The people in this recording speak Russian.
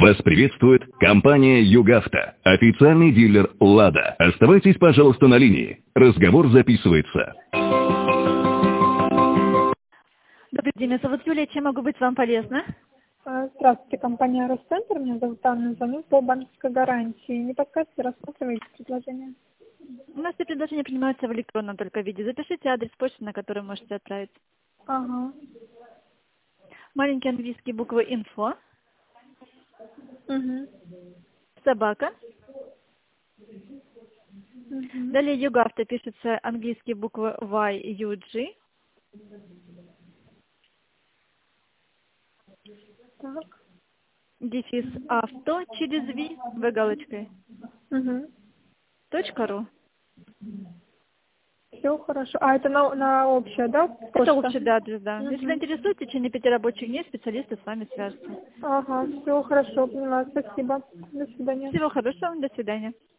Вас приветствует компания «Югавто», официальный дилер «Лада». Оставайтесь, пожалуйста, на линии. Разговор записывается. Добрый день, меня зовут Юлия. Чем могу быть вам полезна? Здравствуйте, компания «Росцентр». Меня зовут Анна. Звоню по банковской гарантии. Не подскажете, рассматриваете предложение? У нас все предложения принимаются в электронном только виде. Запишите адрес почты, на который можете отправить. Ага. Маленькие английские буквы «Инфо», Угу. «Собака». Угу. Далее «Югавто» пишется английские буквы Y-U-G. Так. Дефис «Авто» через V галочкой. Угу. .ру. Все хорошо. А это на общее, да? Это почта? общий адрес, да. Угу. Если интересует, в течение 5 рабочих дней специалисты с вами свяжутся. Ага, все хорошо, поняла. Спасибо. До свидания. Всего хорошего, до свидания.